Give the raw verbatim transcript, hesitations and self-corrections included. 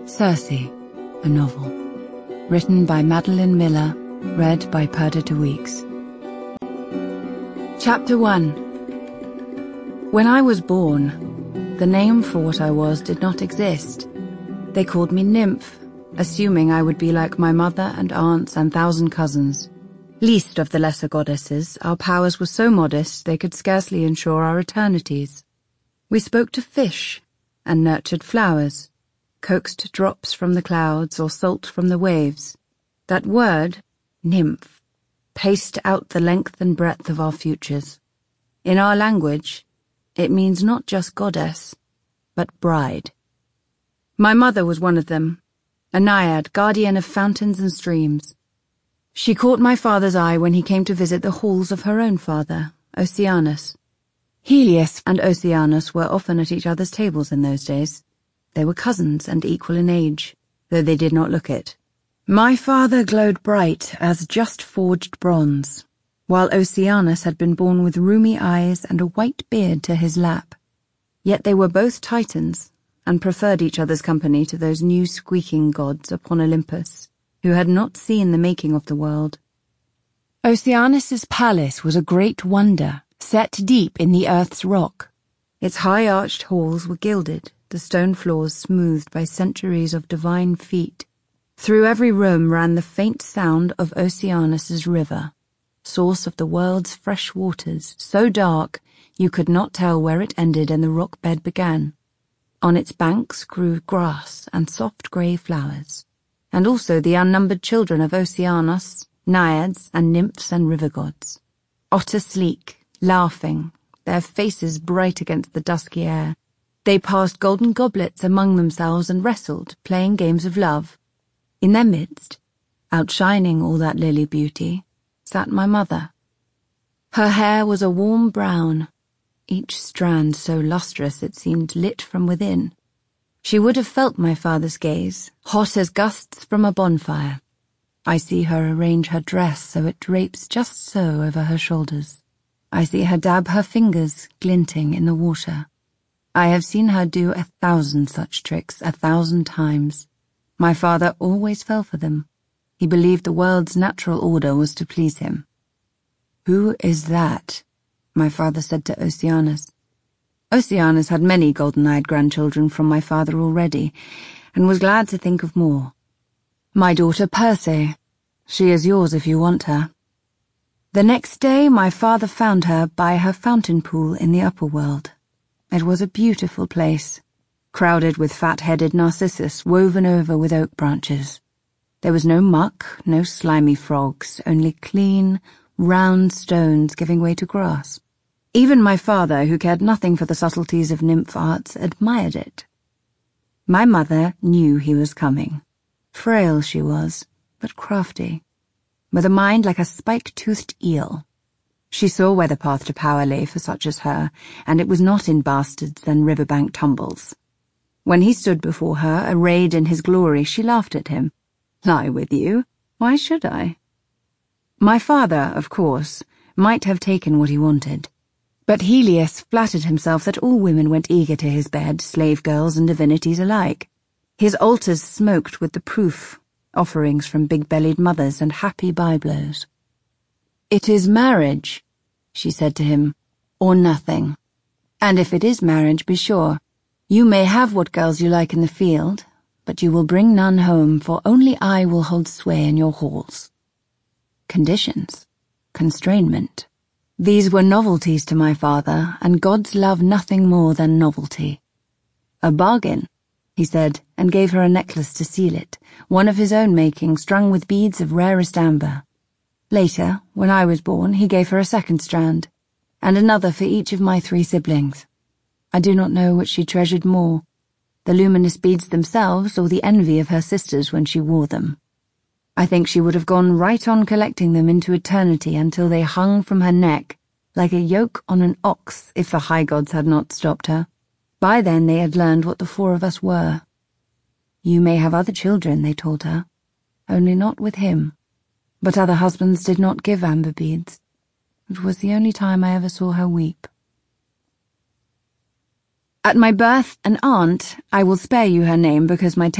Circe, a novel. Written by Madeline Miller, read by Perdita Weeks. Chapter one. When I was born, the name for what I was did not exist. They called me Nymph, assuming I would be like my mother and aunts and thousand cousins. Least of the lesser goddesses, our powers were so modest they could scarcely ensure our eternities. We spoke to fish and nurtured flowers, coaxed drops from the clouds or salt from the waves. That word, nymph, paced out the length and breadth of our futures. In our language, it means not just goddess, but bride. My mother was one of them, a naiad, guardian of fountains and streams. She caught my father's eye when he came to visit the halls of her own father, Oceanus. Helios and Oceanus were often at each other's tables in those days. They were cousins and equal in age, though they did not look it. My father glowed bright as just forged bronze, while Oceanus had been born with rheumy eyes and a white beard to his lap. Yet they were both Titans, and preferred each other's company to those new squeaking gods upon Olympus, who had not seen the making of the world. Oceanus's palace was a great wonder, set deep in the earth's rock. Its high-arched halls were gilded, the stone floors smoothed by centuries of divine feet. Through every room ran the faint sound of Oceanus's river, source of the world's fresh waters, so dark you could not tell where it ended and the rock bed began. On its banks grew grass and soft grey flowers, and also the unnumbered children of Oceanus, naiads and nymphs and river gods. Otter sleek, laughing, their faces bright against the dusky air. They passed golden goblets among themselves and wrestled, playing games of love. In their midst, outshining all that lily beauty, sat my mother. Her hair was a warm brown, each strand so lustrous it seemed lit from within. She would have felt my father's gaze, hot as gusts from a bonfire. I see her arrange her dress so it drapes just so over her shoulders. I see her dab her fingers, glinting in the water. I have seen her do a thousand such tricks, a thousand times. My father always fell for them. He believed the world's natural order was to please him. "Who is that?" my father said to Oceanus. Oceanus had many golden-eyed grandchildren from my father already, and was glad to think of more. "My daughter Perse. She is yours if you want her." The next day my father found her by her fountain pool in the upper world. It was a beautiful place, crowded with fat-headed narcissus woven over with oak branches. There was no muck, no slimy frogs, only clean, round stones giving way to grass. Even my father, who cared nothing for the subtleties of nymph arts, admired it. My mother knew he was coming. Frail she was, but crafty, with a mind like a spike-toothed eel. She saw where the path to power lay for such as her, and it was not in bastards and riverbank tumbles. When he stood before her, arrayed in his glory, she laughed at him. "Lie with you? Why should I?" My father, of course, might have taken what he wanted. But Helios flattered himself that all women went eager to his bed, slave girls and divinities alike. His altars smoked with the proof, offerings from big-bellied mothers and happy byblows. "It is marriage," she said to him, "or nothing. And if it is marriage, be sure, you may have what girls you like in the field, but you will bring none home, for only I will hold sway in your halls." Conditions, constrainment. These were novelties to my father, and gods love nothing more than novelty. "A bargain," he said, and gave her a necklace to seal it, one of his own making, strung with beads of rarest amber. Later, when I was born, he gave her a second strand, and another for each of my three siblings. I do not know which she treasured more, the luminous beads themselves or the envy of her sisters when she wore them. I think she would have gone right on collecting them into eternity until they hung from her neck like a yoke on an ox if the high gods had not stopped her. By then they had learned what the four of us were. "You may have other children," they told her, "only not with him." But other husbands did not give amber beads. It was the only time I ever saw her weep. At my birth, an aunt, I will spare you her name because my